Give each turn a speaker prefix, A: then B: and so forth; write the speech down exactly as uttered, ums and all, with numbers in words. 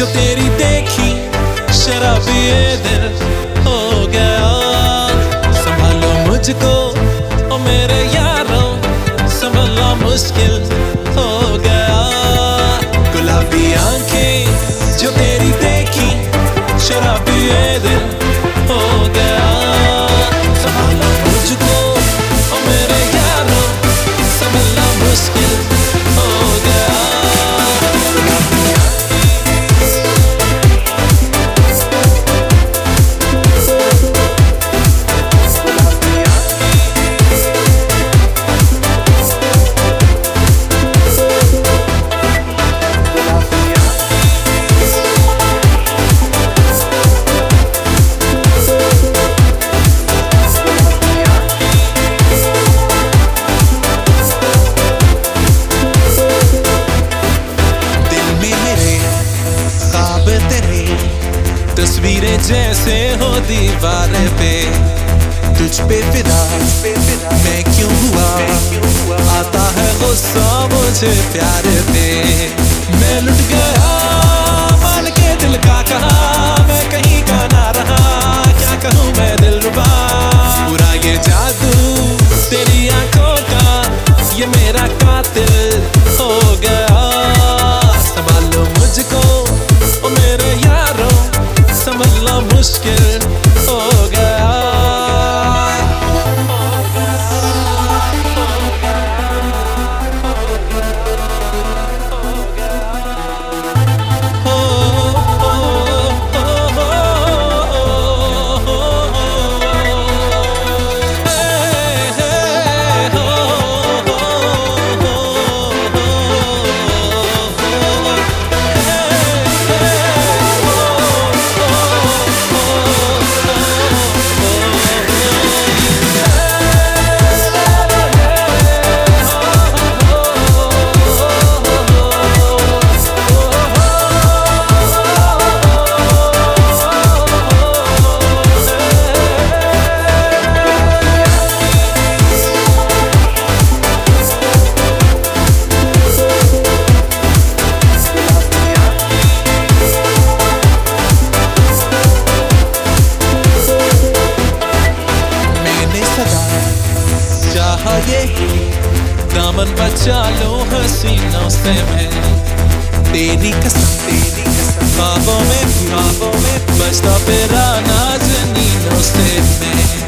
A: जो तेरी देखी शराबी ये दिल हो गया। संभालो मुझको ओ मेरे यारों, संभलना मुश्किल हो गया। गुलाबी आंखें जो तेरी देखी शराबी ये दिल हो गया। संभालो मुझको ओ मेरे यारों, संभलना मुश्किल हो गया। तस्वीरें जैसे हो दीवार पे, तुझ पे फिदा मैं क्यों हुआ, आता है गुस्सा मुझे प्यार पे। मैं लुट गया मान के दिल का कहा, मैं कहीं का ना रहा, क्या कहूँ मैं दिलरुबा। पूरा ये जादू तेरी आंखों का, ये मेरा कातिल हो गया। संभालो मुझको ओ मेरे यारों, संभलना मुश्किल हो गया। ये दामन बचा लो हसीनों से मैं, तेरी कसम तेरी कसम ख्वाबों में ख्वाबों में बजता फिरा नाज़नीनों से मैं।